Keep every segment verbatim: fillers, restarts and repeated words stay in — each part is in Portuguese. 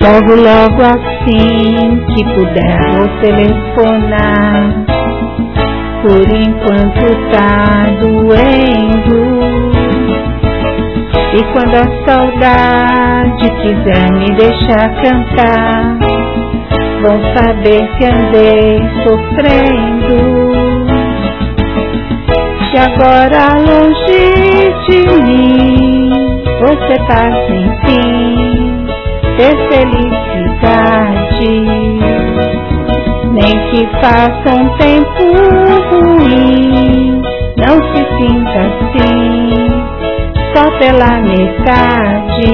Logo, logo assim que puder vou telefonar. Por enquanto tá doendo. E quando a saudade quiser me deixar cantar, vão saber que andei sofrendo. E agora longe de mim, você tá sem fim, ter felicidade. Nem que faça um tempo ruim, não se sinta assim, só pela metade.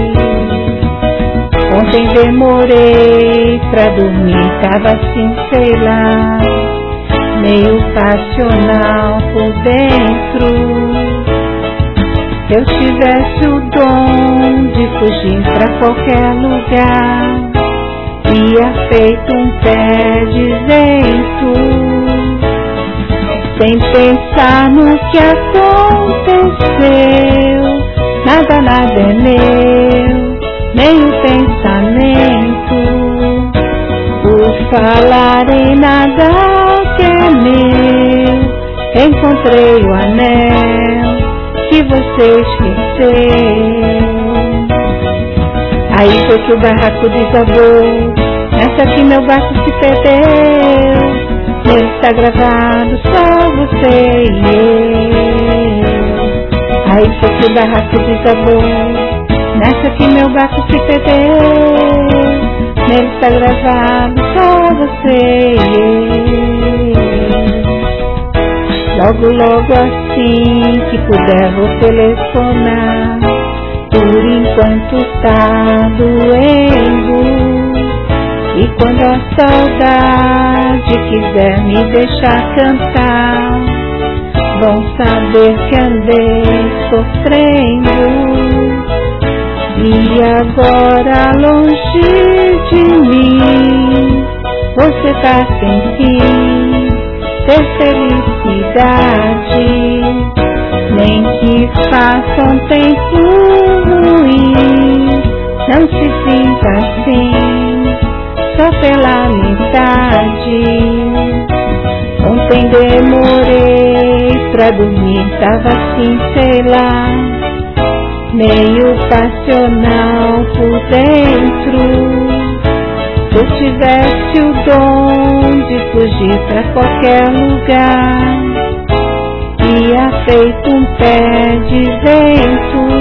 Ontem demorei pra dormir, tava assim, sei lá, meio passional por dentro. Se eu tivesse o dom de fugir pra qualquer lugar, ia feito um pé de vento, sem pensar no que aconteceu. Nada, nada é meu, nem o pensamento. Por falar em nada que é meu, encontrei o anel que você esqueceu. Aí foi que o barraco desabou, nessa que meu barco se perdeu. Nele está gravado só você e eu. Aí foi que o barraco desabou, nessa que meu barco se perdeu. Nele está gravado só você e eu. Logo, logo assim que puder vou telefonar. Por enquanto tá doendo. E quando a saudade quiser me deixar cantar, vão saber que andei sofrendo. E agora longe de mim, você tá sem fim, ter felicidade. Nem que faça um tempo ruim, não se sinta assim, só pela metade. Ontem demorei pra dormir, tava assim, sei lá, meio passional por dentro. Se eu tivesse o dom de fugir pra qualquer lugar, ia feito um pé de vento,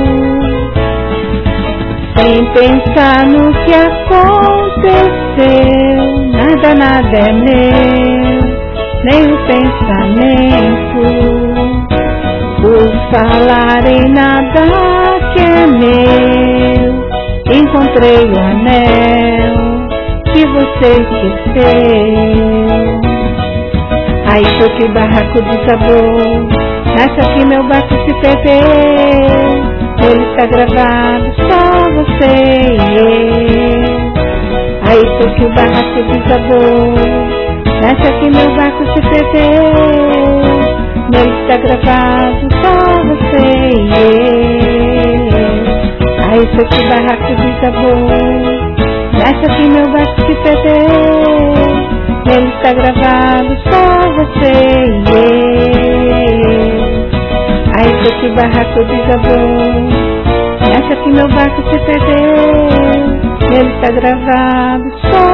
sem pensar no que aconteceu. Nada, nada é meu, nem o pensamento. Por falar em nada que é meu, encontrei o anel que você esqueceu. Aí foi que o barraco desabou, nessa que meu barco se perdeu. Ele está gravado só você e eu. Aí foi que o barraco desabou, nessa que meu barco se perdeu. Nele está gravado só você e eu. Aí foi que o barraco desabou, nessa que meu barco se perdeu. Nele está gravado só você e eu. Aí foi que o barraco desabou, nessa que meu barco se perdeu. Nele está gravado só